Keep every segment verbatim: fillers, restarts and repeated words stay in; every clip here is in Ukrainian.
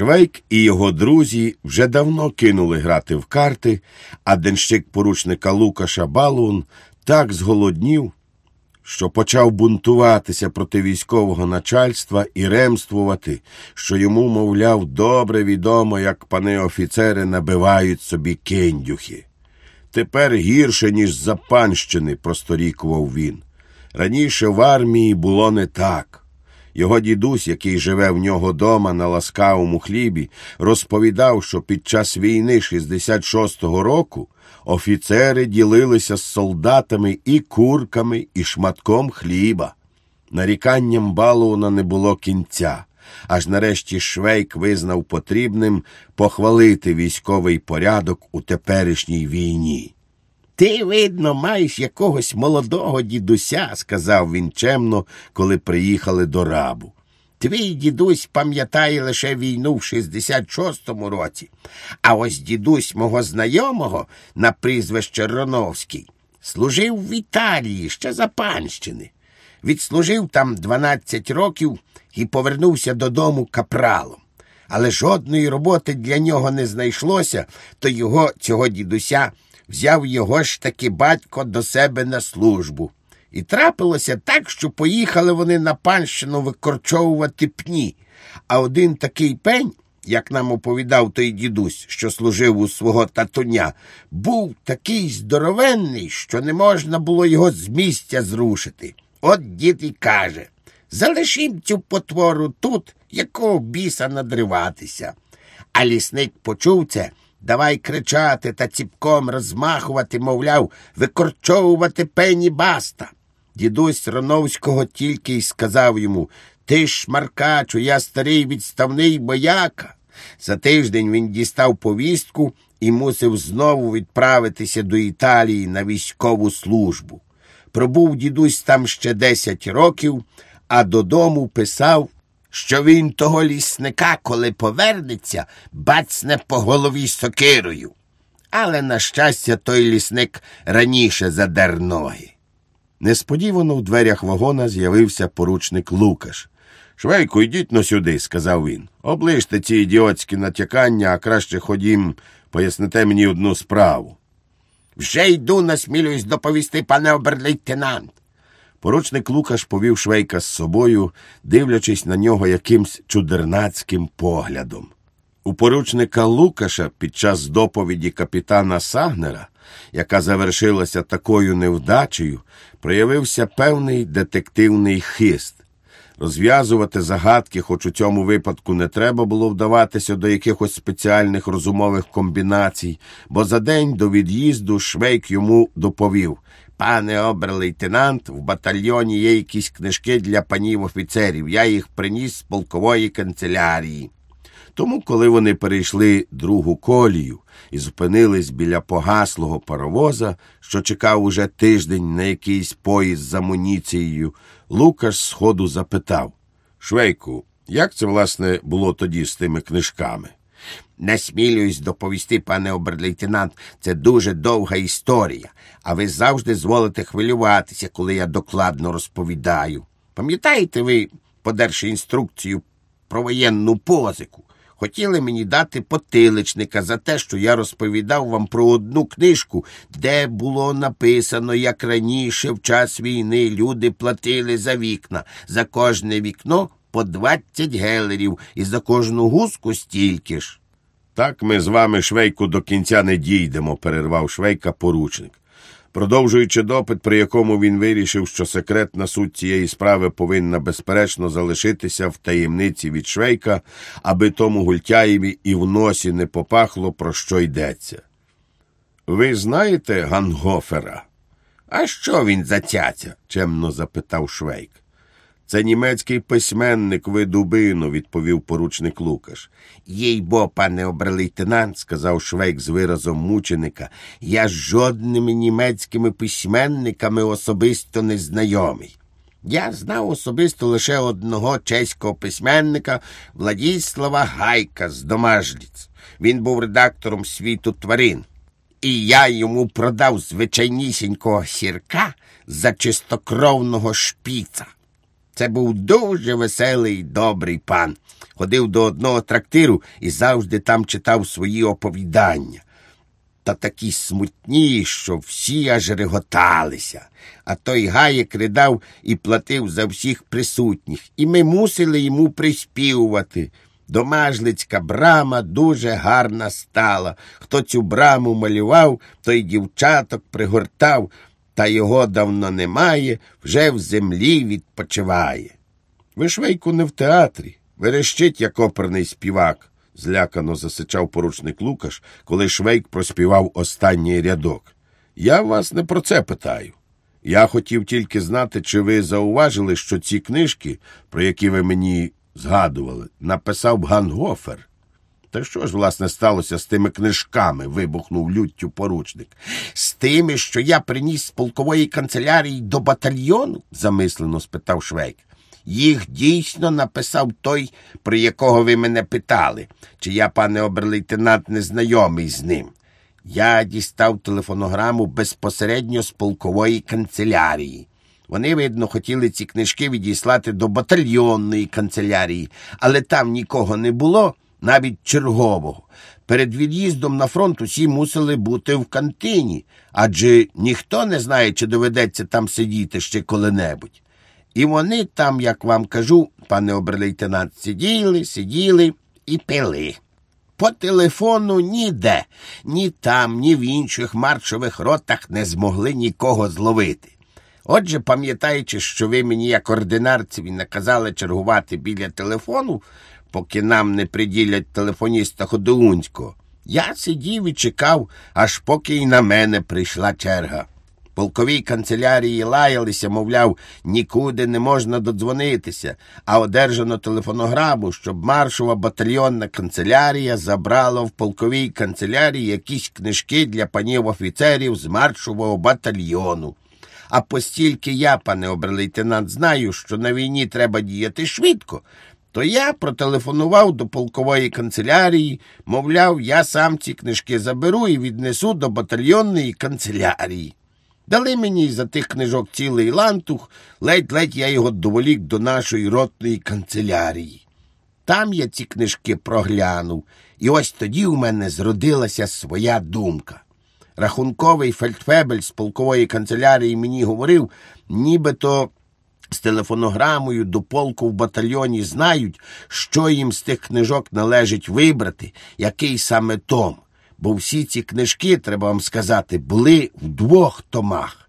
Швейк і його друзі вже давно кинули грати в карти, а денщик поручника Лукаша Балуун так зголоднів, що почав бунтуватися проти військового начальства і ремствувати, що йому, мовляв, добре відомо, як пани офіцери набивають собі кендюхи. «Тепер гірше, ніж за панщини», – просторікував він. Раніше в армії було не так. Його дідусь, який живе в нього дома на ласкавому хлібі, розповідав, що під час війни шістдесят шостого року офіцери ділилися з солдатами і курками, і шматком хліба. Наріканням Балууна не було кінця, аж нарешті Швейк визнав потрібним похвалити військовий порядок у теперішній війні. «Ти, видно, маєш якогось молодого дідуся», – сказав він чемно, коли приїхали до Рабу. «Твій дідусь пам'ятає лише війну в шістдесят шостому році, а ось дідусь мого знайомого на прізвище Роновський служив в Італії ще за панщини. Відслужив там дванадцять років і повернувся додому капралом. Але жодної роботи для нього не знайшлося, то його, цього дідуся, взяв його ж таки батько до себе на службу. І трапилося так, що поїхали вони на панщину викорчовувати пні. А один такий пень, як нам оповідав той дідусь, що служив у свого татуня, був такий здоровенний, що не можна було його з місця зрушити. От дід і каже: залишім цю потвору тут, якого біса надриватися. А лісник почув це, давай кричати та ціпком розмахувати, мовляв, викорчовувати пені баста. Дідусь Роновського тільки й сказав йому: ти ж, шмаркачу, я старий відставний бояка. За тиждень він дістав повістку і мусив знову відправитися до Італії на військову службу. Пробув дідусь там ще десять років, а додому писав, що він того лісника, коли повернеться, бацне по голові сокирою. Але, на щастя, той лісник раніше задер ноги. Несподівано в дверях вагона з'явився поручник Лукаш. «Швейку, йдіть-но сюди», – сказав він. «Оближте ці ідіотські натякання, а краще ходім, поясните мені одну справу». «Вже йду, насмілююсь доповісти, пане обер-лейтенант». Поручник Лукаш повів Швейка з собою, дивлячись на нього якимсь чудернацьким поглядом. У поручника Лукаша під час доповіді капітана Сагнера, яка завершилася такою невдачею, проявився певний детективний хист. Розв'язувати загадки, хоч у цьому випадку не треба було вдаватися до якихось спеціальних розумових комбінацій, бо за день до від'їзду Швейк йому доповів: «Пане обер-лейтенант, в батальйоні є якісь книжки для панів офіцерів, я їх приніс з полкової канцелярії». Тому, коли вони перейшли другу колію і зупинились біля погаслого паровоза, що чекав уже тиждень на якийсь поїзд з амуніцією, Лукаш сходу запитав: «Швейку, як це, власне, було тоді з тими книжками?» «Насмілююсь доповісти, пане обер-лейтенант, це дуже довга історія, а ви завжди зволите хвилюватися, коли я докладно розповідаю. Пам'ятаєте ви, подерши інструкцію про воєнну позику, хотіли мені дати потиличника за те, що я розповідав вам про одну книжку, де було написано, як раніше в час війни люди платили за вікна, за кожне вікно по двадцять гелерів і за кожну гуску стільки ж». «Так ми з вами, Швейку, до кінця не дійдемо», – перервав Швейка поручник. Продовжуючи допит, при якому він вирішив, що секретна суть цієї справи повинна безперечно залишитися в таємниці від Швейка, аби тому Гультяєві і в носі не попахло, про що йдеться. «Ви знаєте Гангофера?» «А що він за цяця?» – чемно запитав Швейк. «Це німецький письменник, ви дубину», – відповів поручник Лукаш. «Їй-бо, пане обер-лейтенант», – сказав Швейк з виразом мученика, – «я з жодними німецькими письменниками особисто не знайомий. Я знав особисто лише одного чеського письменника Владіслава Гайка з Домажліц. Він був редактором «Світу тварин». І я йому продав звичайнісінького сірка за чистокровного шпіца». Це був дуже веселий й добрий пан. Ходив до одного трактиру і завжди там читав свої оповідання. Та такі смутні, що всі аж реготалися. А той гаєк ридав і платив за всіх присутніх. І ми мусили йому приспівувати. Домажлицька брама дуже гарна стала. Хто цю браму малював, той дівчаток пригортав. Та його давно немає, вже в землі відпочиває. Ви, Швейку, не в театрі. Верещить, як оперний співак. Злякано засичав поручник Лукаш, коли Швейк проспівав останній рядок. Я вас не про це питаю. Я хотів тільки знати, чи ви зауважили, що ці книжки, про які ви мені згадували, написав Гангофер. Та що ж, власне, сталося з тими книжками, вибухнув люттю поручник. З тими, що я приніс з полкової канцелярії до батальйону? Замислено спитав Швейк. Їх дійсно написав той, про якого ви мене питали. Чи я, пане обер-лейтенант, не знайомий з ним? Я дістав телефонограму безпосередньо з полкової канцелярії. Вони, видно, хотіли ці книжки відіслати до батальйонної канцелярії, але там нікого не було, навіть чергового. Перед від'їздом на фронт усі мусили бути в кантині, адже ніхто не знає, чи доведеться там сидіти ще коли-небудь. І вони там, як вам кажу, пане обер-лейтенант, сиділи, сиділи і пили. По телефону ніде, ні там, ні в інших маршових ротах не змогли нікого зловити. Отже, пам'ятаючи, що ви мені як ординарцеві наказали чергувати біля телефону, поки нам не приділять телефоніста Ходоунського, я сидів і чекав, аж поки й на мене прийшла черга. Полковій канцелярії лаялися, мовляв, нікуди не можна додзвонитися, а одержано телефонограму, щоб маршова батальйонна канцелярія забрала в полковій канцелярії якісь книжки для панів офіцерів з маршового батальйону. А постільки я, пане обер-лейтенант, знаю, що на війні треба діяти швидко, то я протелефонував до полкової канцелярії, мовляв, я сам ці книжки заберу і віднесу до батальйонної канцелярії. Дали мені за тих книжок цілий лантух, ледь-ледь я його доволік до нашої ротної канцелярії. Там я ці книжки проглянув, і ось тоді у мене зродилася своя думка. Рахунковий фельдфебель з полкової канцелярії мені говорив, нібито з телефонограмою до полку в батальйоні знають, що їм з тих книжок належить вибрати, який саме том. Бо всі ці книжки, треба вам сказати, були в двох томах.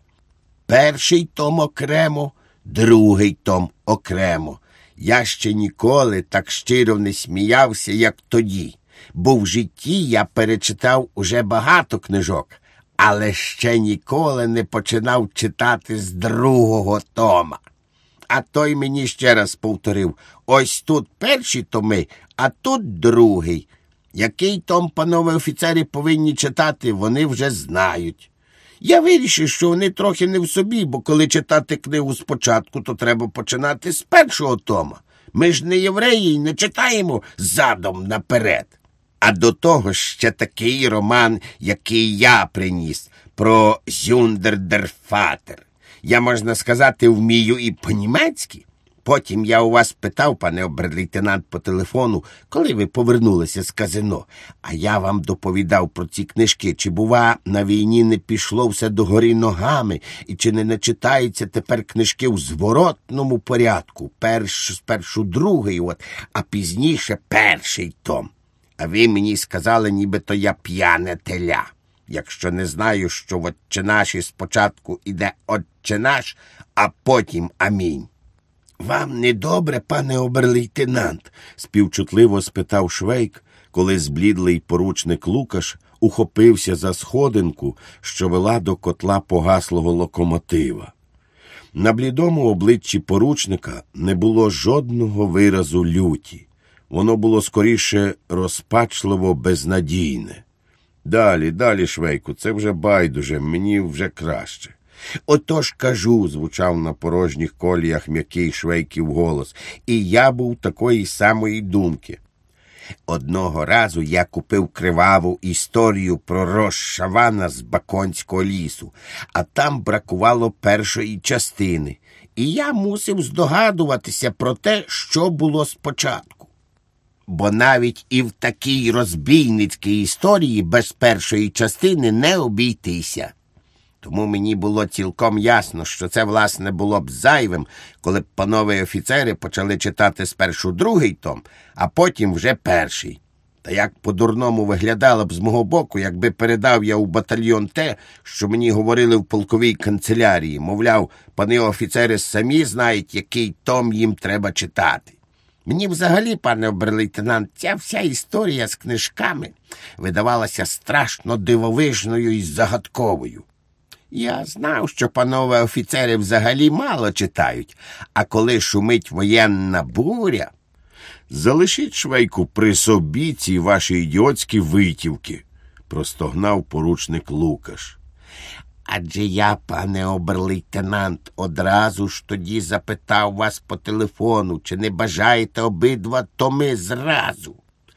Перший том окремо, другий том окремо. Я ще ніколи так щиро не сміявся, як тоді, бо в житті я перечитав уже багато книжок, але ще ніколи не починав читати з другого тома. А той мені ще раз повторив, ось тут перші томи, а тут другий. Який том, панове офіцери, повинні читати, вони вже знають. Я вирішив, що вони трохи не в собі, бо коли читати книгу спочатку, то треба починати з першого тома. Ми ж не євреї і не читаємо задом наперед. А до того ще такий роман, який я приніс, про Зюндердерфатер. Я, можна сказати, вмію і по-німецьки. Потім я у вас питав, пане обер-лейтенант, по телефону, коли ви повернулися з казино. А я вам доповідав про ці книжки, чи, бува, на війні не пішло все догори ногами, і чи не начитаються тепер книжки в зворотному порядку, перш, спершу другий, от, а пізніше перший том. А ви мені сказали, нібито я п'яне теля. Якщо не знаю, що в «Отче наші» спочатку іде «Отче наш», а потім «Амінь». «Вам не добре, пане обер-лейтенант?» – співчутливо спитав Швейк, коли зблідлий поручник Лукаш ухопився за сходинку, що вела до котла погаслого локомотива. На блідому обличчі поручника не було жодного виразу люті. Воно було скоріше розпачливо безнадійне. «Далі, далі, Швейку, це вже байдуже, мені вже краще». «Отож кажу», – звучав на порожніх коліях м'який Швейків голос, і я був такої самої думки. Одного разу я купив криваву історію про розшавана з Баконського лісу, а там бракувало першої частини, і я мусив здогадуватися про те, що було спочатку. Бо навіть і в такій розбійницькій історії без першої частини не обійтися. Тому мені було цілком ясно, що це, власне, було б зайвим, коли б панове офіцери почали читати спершу другий том, а потім вже перший. Та як по-дурному виглядало б з мого боку, якби передав я у батальйон те, що мені говорили в полковій канцелярії. Мовляв, пани офіцери самі знають, який том їм треба читати. Мені взагалі, пане обер-лейтенант, ця вся історія з книжками видавалася страшно дивовижною і загадковою. Я знав, що панове офіцери взагалі мало читають, а коли шумить воєнна буря... «Залишіть, Швейку, при собі ці ваші ідіотські витівки», – простогнав поручник Лукаш. Адже я, пане обер-лейтенант, одразу ж тоді запитав вас по телефону, чи не бажаєте обидва томи зразу.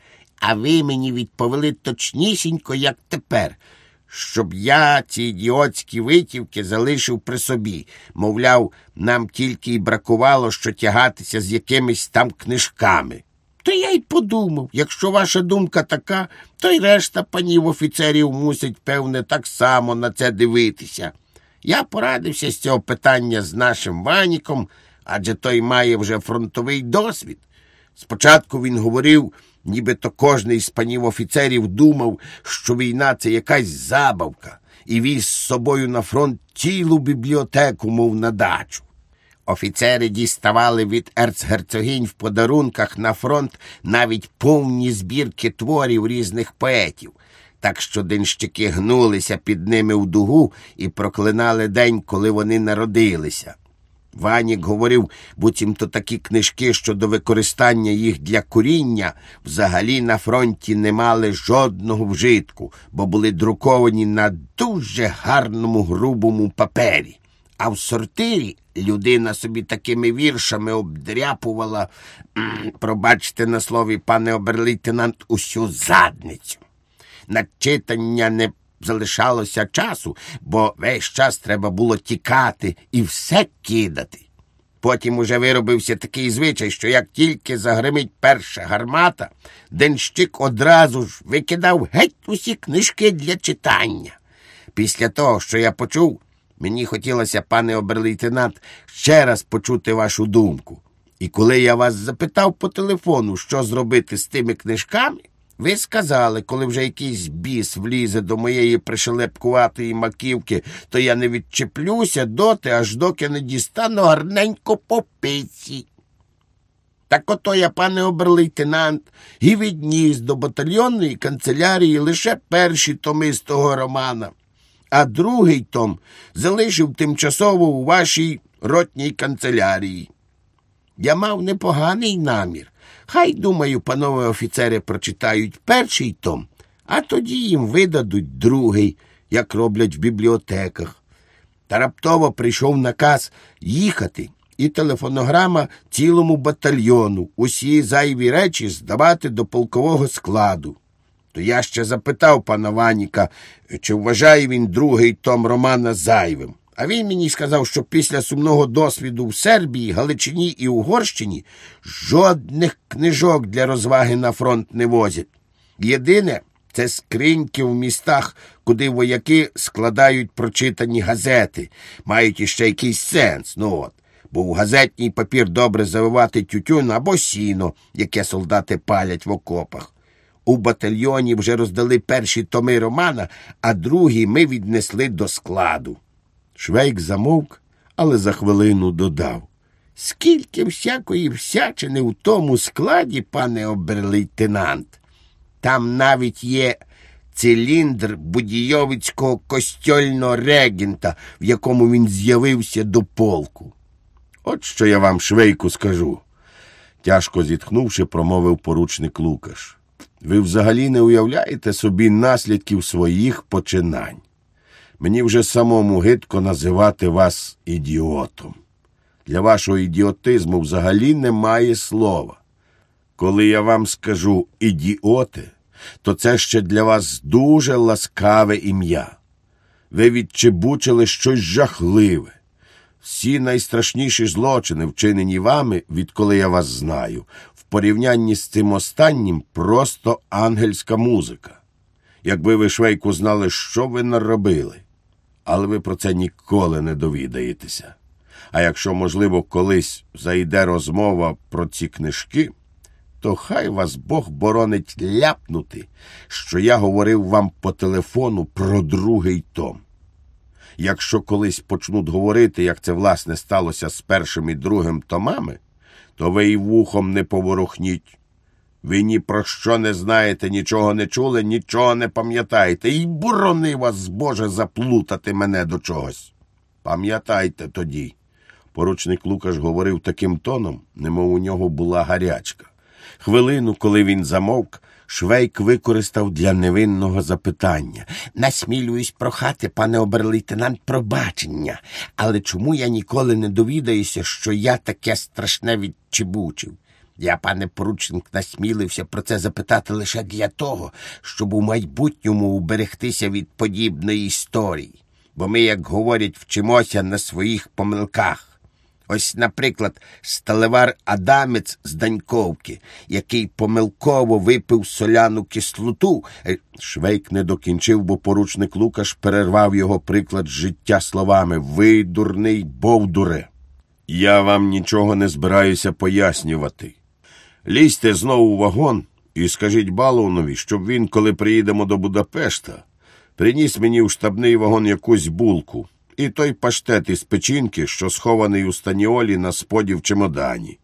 А ви мені відповіли точнісінько, як тепер, щоб я ці ідіотські витівки залишив при собі. Мовляв, нам тільки й бракувало, що тягатися з якимись там книжками. То я й подумав, якщо ваша думка така, то й решта панів офіцерів мусить, певне, так само на це дивитися. Я порадився з цього питання з нашим Ваніком, адже той має вже фронтовий досвід. Спочатку він говорив, нібито кожний з панів офіцерів думав, що війна – це якась забавка, і віз з собою на фронт цілу бібліотеку, мов на дачу. Офіцери діставали від ерцгерцогинь в подарунках на фронт навіть повні збірки творів різних поетів, так що денщики гнулися під ними в дугу і проклинали день, коли вони народилися. Ванік говорив, буцімто такі книжки щодо використання їх для куріння взагалі на фронті не мали жодного вжитку, бо були друковані на дуже гарному грубому папері. А в сортирі людина собі такими віршами обдряпувала, пробачте на слові, пане обер-лейтенант, усю задницю. На читання не залишалося часу, бо весь час треба було тікати і все кидати. Потім уже виробився такий звичай, що як тільки загримить перша гармата, денщик одразу ж викидав геть усі книжки для читання. Після того, що я почув, мені хотілося, пане обер-лейтенант, ще раз почути вашу думку. І коли я вас запитав по телефону, що зробити з тими книжками, ви сказали, коли вже якийсь біс влізе до моєї пришелепкуватої маківки, то я не відчеплюся доти, аж доки не дістану гарненько по пиці. Так ото я, пане обер-лейтенант, і відніс до батальйонної канцелярії лише перші томи з того романа, а другий том залишив тимчасово у вашій ротній канцелярії. Я мав непоганий намір. Хай, думаю, панове офіцери прочитають перший том, а тоді їм видадуть другий, як роблять в бібліотеках. Та раптово прийшов наказ їхати, і телефонограма цілому батальйону, усі зайві речі здавати до полкового складу. То я ще запитав пана Ваніка, чи вважає він другий том романа зайвим. А він мені сказав, що після сумного досвіду в Сербії, Галичині і Угорщині жодних книжок для розваги на фронт не возять. Єдине – це скриньки в містах, куди вояки складають прочитані газети, мають іще якийсь сенс, ну от. Бо в газетній папір добре завивати тютюн або сіно, яке солдати палять в окопах. У батальйоні вже роздали перші томи романа, а другі ми віднесли до складу. Швейк замовк, але за хвилину додав. Скільки всякої всячини в тому складі, пане обер-лейтенант. Там навіть є циліндр Будійовицького костьольного регента, в якому він з'явився до полку. От що я вам, Швейку, скажу. Тяжко зітхнувши, промовив поручник Лукаш. Ви взагалі не уявляєте собі наслідків своїх починань. Мені вже самому гидко називати вас ідіотом. Для вашого ідіотизму взагалі немає слова. Коли я вам скажу «ідіоти», то це ще для вас дуже ласкаве ім'я. Ви відчебучили щось жахливе. Всі найстрашніші злочини, вчинені вами, відколи я вас знаю, в порівнянні з цим останнім просто ангельська музика. Якби ви, Швейку, знали, що ви наробили. Але ви про це ніколи не довідаєтеся. А якщо, можливо, колись зайде розмова про ці книжки, то хай вас Бог боронить ляпнути, що я говорив вам по телефону про другий том. Якщо колись почнуть говорити, як це, власне, сталося з першим і другим томами, то ви й вухом не поворухніть. Ви ні про що не знаєте, нічого не чули, нічого не пам'ятаєте. І борони вас, Боже, заплутати мене до чогось. Пам'ятайте тоді. Поручник Лукаш говорив таким тоном, немов у нього була гарячка. Хвилину, коли він замовк, Швейк використав для невинного запитання. Насмілююсь прохати, пане обер-лейтенант, пробачення. Але чому я ніколи не довідаюся, що я таке страшне відчебучив? Я, пане поручник, насмілився про це запитати лише для того, щоб у майбутньому уберегтися від подібної історії. Бо ми, як говорять, вчимося на своїх помилках. Ось, наприклад, сталевар Адамець з Даньковки, який помилково випив соляну кислоту. Швейк не докінчив, бо поручник Лукаш перервав його приклад життя словами: «Ви, дурний бовдуре, я вам нічого не збираюся пояснювати. Лізьте знову в вагон і скажіть Балунові, щоб він, коли приїдемо до Будапешта, приніс мені в штабний вагон якусь булку і той паштет із печінки, що схований у станіолі на споді в чемодані.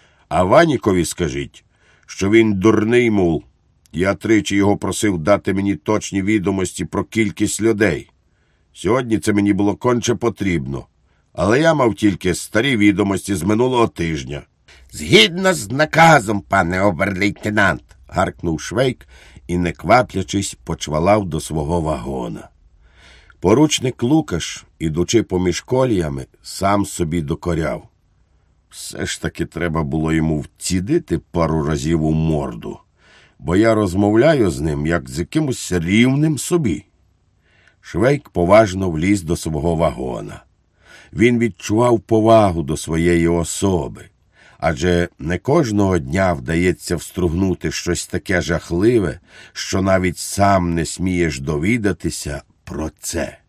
А Ванікові скажіть, що він дурний мул. Я тричі його просив дати мені точні відомості про кількість людей. Сьогодні це мені було конче потрібно, але я мав тільки старі відомості з минулого тижня». «Згідно з наказом, пане обер-лейтенант», – гаркнув Швейк і, не кваплячись, почвалав до свого вагона. Поручник Лукаш, ідучи поміж коліями, сам собі докоряв. Все ж таки треба було йому вцідити пару разів у морду, бо я розмовляю з ним, як з якимось рівним собі. Швейк поважно вліз до свого вагона. Він відчував повагу до своєї особи, адже не кожного дня вдається встругнути щось таке жахливе, що навіть сам не смієш довідатися про це.